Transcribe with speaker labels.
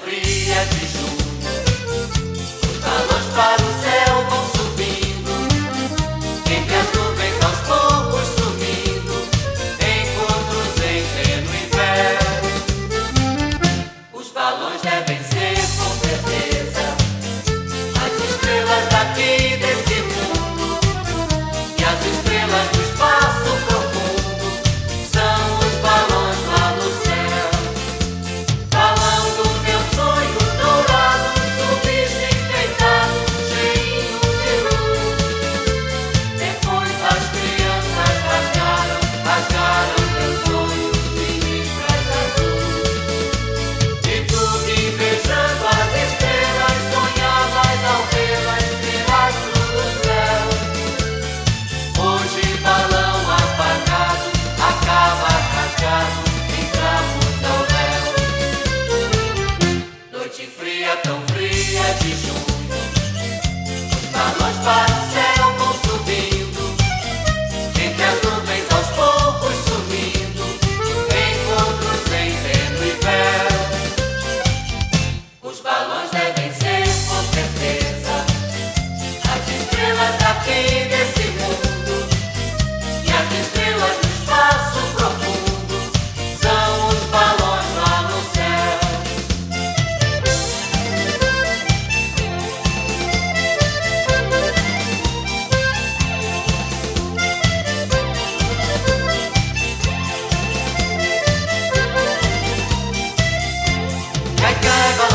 Speaker 1: fria de junho. Os balões para o céu vão subindo, entre as nuvens aos poucos sumindo, encontros em pleno inverno. Os balões devem ser, com certeza, as estrelas daqui desse mundo, e as estrelas do espaço profundo são os balões lá no céu. Balão do meu sonho dourado, subiste enfeitado, cheio de luz. Depois as crianças rasgaram meu sonho de listras azuis. E tu, invejando as estrelas, sonhavas ao vê-las ser astro do céu. Hoje balão apagado, acaba rasgado, entramos ao véu. Noite fria, tão fria de junho, os balões para o céu vão subindo, entre as nuvens aos poucos sumindo, encontros em pleno inverno. Os balões devem ser, com certeza, as estrelas daqui desse mundo, e as estrelas do espaço profundo são os balões lá no céu. Cai, cai,